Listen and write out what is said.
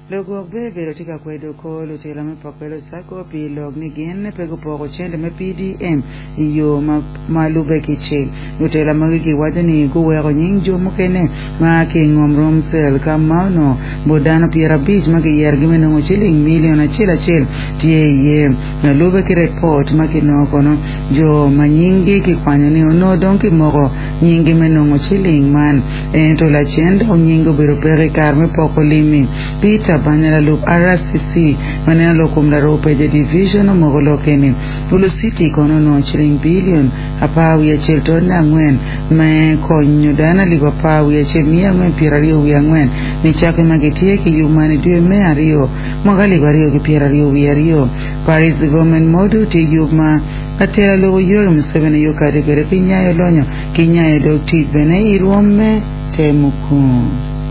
Logo bebe tika kwedo ko lo tela me papelo sako pi log ni gene pego poco chende me PDM iyo malube kiche lo tela magi wadani go wero nyinjo mukene ma ke ngomrom sel kamano bodana piera beach magi yergi me no chiling million achila chil tie ye lube ki report magi no kono jo manyingi ki kwanyo ni ono donki moko nyingi me no chiling man to la chenda nyingo biro pere karme poco limi Peter Banyala Loop RCC Manana Locum La Rope Division Mogolo Keni Ulu City Kono no Chiling Billion Apawi a Chilton Ngwen Me Konyudana Liba Pawi a Chemia Ngwen Pirario Wiangwen Nichaki Magitie ki Humanity Me Ario Mogali Bario ki Pirario Wiario Paris Government Modu Ti Yuma Atela Logo Yurum 7 Yukari Pinya Yolonyo Kinya Dok Tit Bene Irwome Temuku